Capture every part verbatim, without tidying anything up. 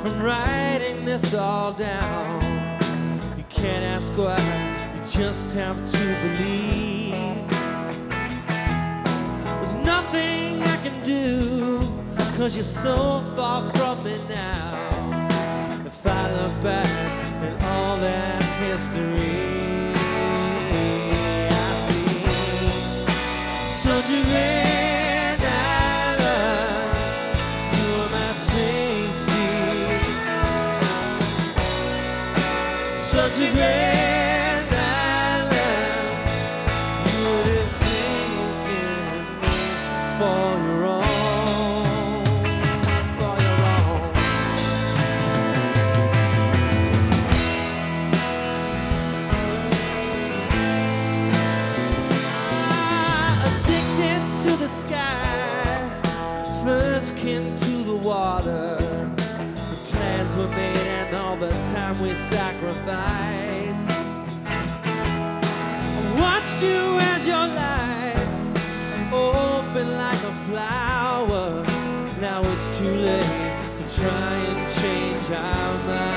from writing this all down. You can't ask why, you just have to believe. There's nothing I can do, cause you're so far from me now. If I look back at all that history, I see such a grand island. You are my safety. Such a grand island. You wouldn't think in me for your own. The sky, first kin to the water. The plans were made and all the time we sacrificed. I watched you as your light open like a flower. Now it's too late to try and change our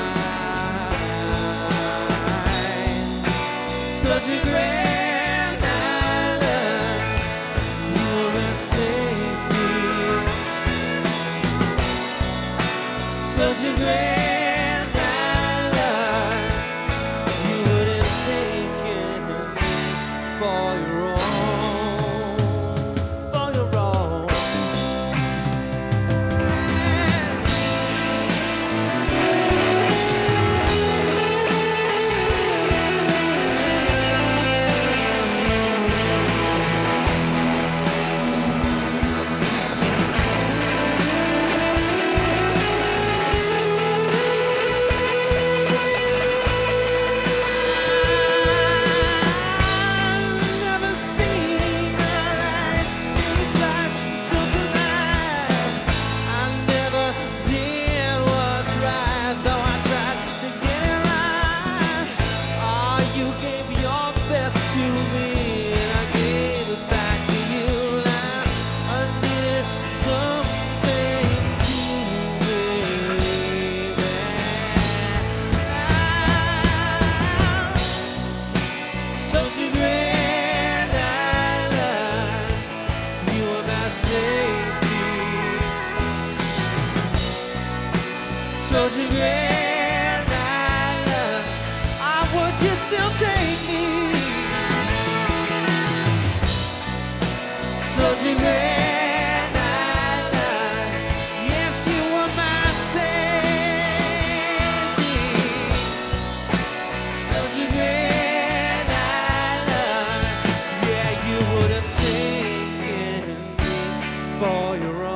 mind. Such a great such a grand island. You wouldn't take it for your own, for your own. Such a grand island, ah, would you still take me? Such a grand island, yes, you were my safety. Such a grand island, yeah, you would have taken me for your own.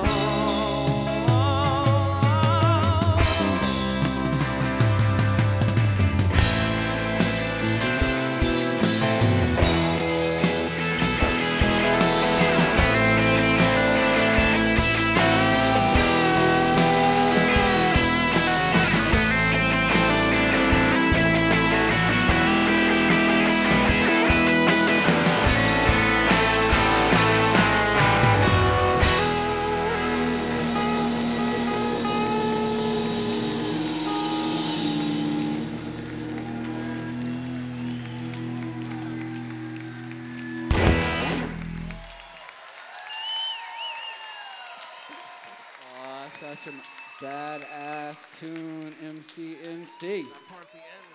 Such a badass tune, M C M C. That part at the end